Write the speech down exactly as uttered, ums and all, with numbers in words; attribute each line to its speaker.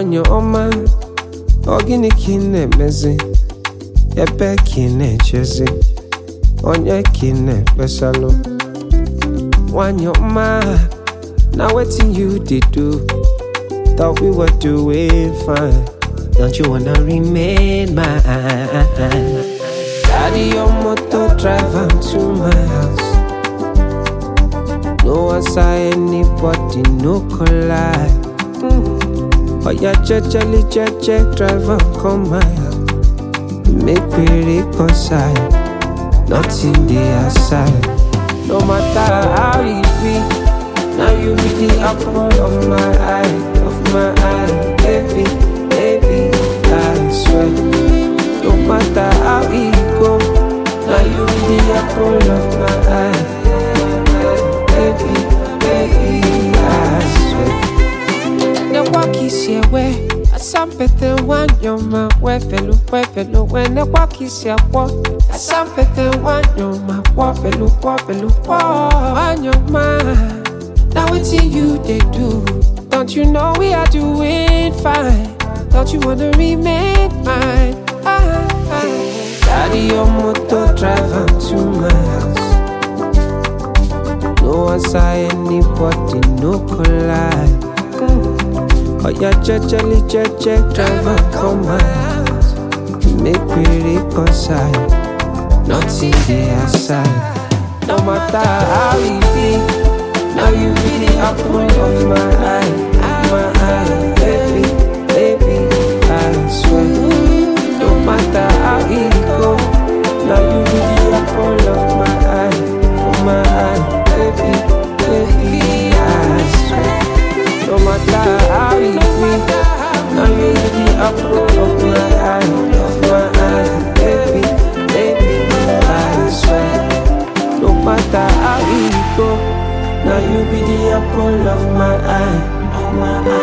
Speaker 1: wanyo oma ogini kine mezi ebe kine chezi onye kine besalo wanyo oma. Now waiting you did do. Thought we were doing fine. Don't you wanna remain mine? Daddy, your motor drive am to my house. No one saw anybody, no collide. Oh yeah, jejely, jeje, drive am come my house. Make we reconcile. Nothing dey aside. No matter how it be, now you be the apple of my eye, of my eye, baby, baby, I swear. No matter how it go, now you be the apple of my eye, baby, baby, I swear. The walk is your way, I sampete one your man, where fellow, where fellow, when the walk is your walk, I sampete one your man, where fellow, where fellow, one your man. Now it's you they do. Don't you know we are doing fine? Don't you wanna remain mine? Ah, ah. Daddy, your motor drive am to my house. No one saw anybody, no collide. Oh yeah, jejely, jeje, drive am come my house. Make we reconcile. Nothing dey aside. No matter how it be, now you be the apple of my eye, my eye, baby, baby, I swear. No matter how it go, now you be the apple of my eye, of my eye, baby, baby, I swear. No matter how it be, now you be the apple of my eye, of my eye, baby, baby, I swear. No matter how it go, now you be the apple of my eye, of my eye.